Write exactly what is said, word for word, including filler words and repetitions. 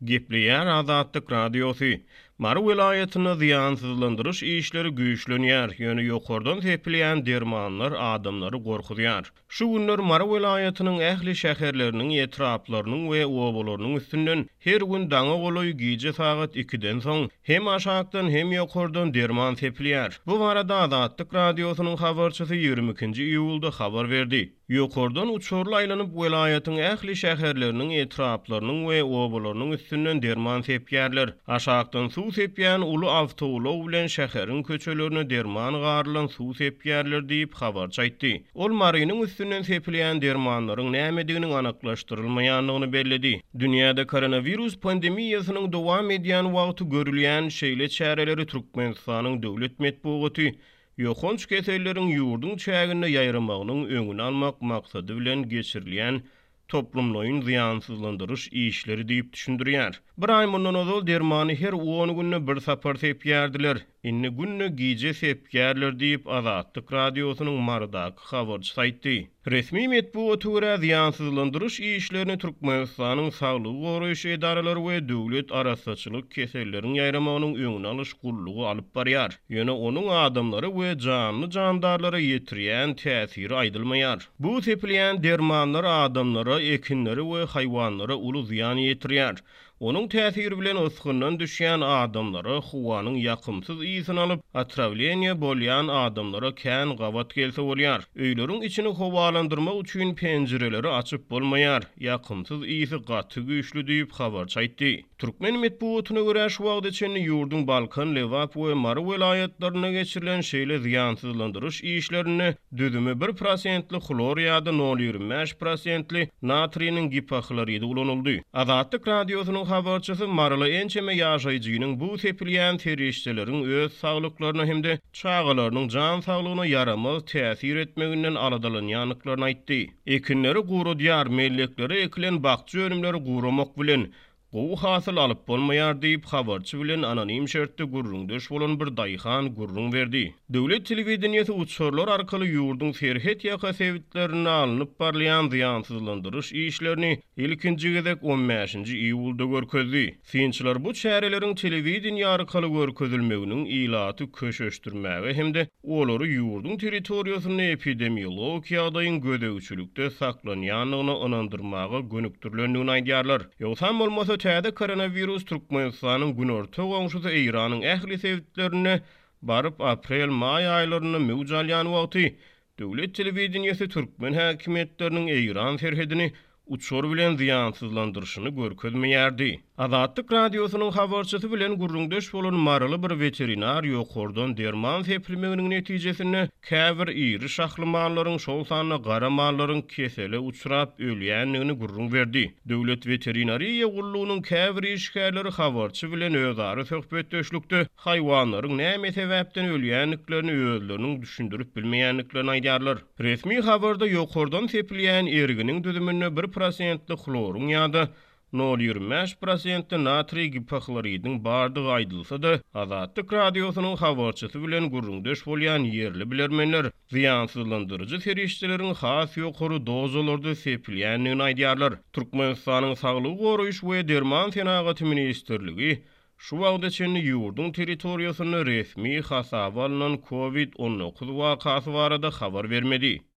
Gepleýär Azatlyk Radiosu. Mary vilayatyny ziýansızlandyrış işleri güýçlenýär. Ýöne ýokardan sepilýän dermanlar adamlary gorkudýar. Şu günler Mary vilayatynyň ähli şäherleriniň etraplarynyň we obalarynyň üstünden her gün daňa goloý giýje sagat ikiden soň hem aşakdan hem ýokardan derman sepilýär. Bu barada Azatlyk Radiosynyň habarçysy ýigrimiki iýulda habar berdi. Ýokardan uçurly aýlanyp vilayatyň ähli şäherleriniň etraplarynyň we obalarynyň üstünden derman sepýärler. Aşakdan suw sepýän uly awtobulaw bilen şäheriň köçelerini derman garylan suw sepýärler diýip habarçy aýtdy. Ol Marynyň üstünden sepilýän dermanlaryň nämedigini anaklaşdyrylmaýanlygyny bellidi. Dünýäde koronavirus pandemiýasynyň dowam edýän wagty görülýän şeýle çäreleri Türkmenistanyň döwlet medeniýeti ýokunç keselleriň ýurdun çägine ýaýramagynyň öňüni almak maksady bilen geçirilýän toplumlaryň ziýansızlandyrış işleri diýip düşündirýär. Bir ay mundan ozal dermany her on günne bir sapar sepýärdiler. Inni günne giýje sepýärler diýip Azatlyk Radiosynyň Mardaky habarçy aýtdy. Resmi medeniýet görä ziýansızlandyrış işlerini Türkmenistanyň saglyk goraýyş edaralary we döwlet arasaçylyk keselleriň ýaýramagynyň öňüni alyş gullugy alyp barýar. Ýöne onuň adamlary we canly jandarlara ýetirýän täsiri aýdylmaýar. Bu sepilýän dermanlar adamlara, ekinleri we haýwanlara uly ziýan ýetirýär. Onun täsiri bilen osgundan düşýän adamlara howanyň ýakymsyz iýsini alyp, atravleniýa bolýan adamlara kän gawat gelse bolýar. Öýleriň içini howalandyrmak üçin penjireleri açyp bolmaýar. Ýakymsyz iýsi gaty güýçlü diýip habarçy aýtdy. Türkmen medeniýetine görä şu wagt içinde ýurdun Balkan, Lewap we Mary vilayatlaryna geçirilen şeýle ziýansızlandyrış işlerini düzümi bir prosentli xlor ýa-da nol ýigirmi beş prosentli natriýnyň gipakhlary ulanyldy. Azatlyk Radiosynyň habarçysy Maryla ençeme ýaşaýjynyň bu sepilýän terişçileriň öz saglyklaryna hemde çağalarynyň jan saglygyna yaramaz täsir etmeginden aladalanýanlyklaryny aýtdy. Ekinleri gurudýar, mellekleri ekilen bakçy önümleri guramak bilen gowy hasyl alyp bolmaýar diýip habarçy bilen anonim şertde gurrundaş bolan bir daýhan gurrun berdi. Döwlet telewizionyasy uçurlar arkaly ýurdun serhet ýaka sewitlerini alınıp barlayan ziýansızlandyrış işlerini ilkinji gezek on beşinji iýulda görkezdi. Synçylar bu çäreleriň telewizionýa arkaly görkezilmeginiň ilaty köşeşdirmäge hemde olary ýurdun territoriýasyny epidemiolog ýagdaýyň gödegçilikde saklanýanlygyna ynandyrmaga gönükdirlendigini aýdýarlar. Ýogsam bolmasa täze koronavirus Türkmenistanyň günorta goňşusy Eýranyň ähli sewitlerini barıp aprel-may aýlaryny mewjalýan wagty döwlet telewizionyasy Türkmen häkimetleriniň Eýran serhedini uçur bilen ziýansızlandyryşyny görkezmeýärdi. Azatlyk Radiosynyň habarçysy bilen gurrundaş bolan Maryly bir veterinar ýokardan derman sepilmeginiň netijesinde käbir iri şahly mallaryň şol sanyna gara mallaryň kesele uçurap ölýänligini gurrun berdi. Döwlet veterinariýa gullugynyň käbir işgärleri habarçy bilen özara söhbetdeşlikde haýwanlaryň näme sebäpden ölýänliklerini özleriniň düşündirip bilmeýänliklerini aýdýarlar. Resmi habarda ýokardan sepilýän erginiň düzümine bir prosentli xlorun ýa-da nol ýigirmi beş prosentli natriy gipakhlarydyň bardygy aýdylsa da, Azatlyk Radiosynyň habarçysy bilen gurrundaş bolýan ýerli bilermenler ziýansızlandyrjy serişçileriň has ýokary dozalarda sepilýänligini aýdýarlar. Türkmenistanyň saglyk goraýyş we derman senagaty ministrligi şu wagt içinde ýurdun territoriýasyny resmi hasaba alynan covid on dokuz wakasy barada habar bermedi.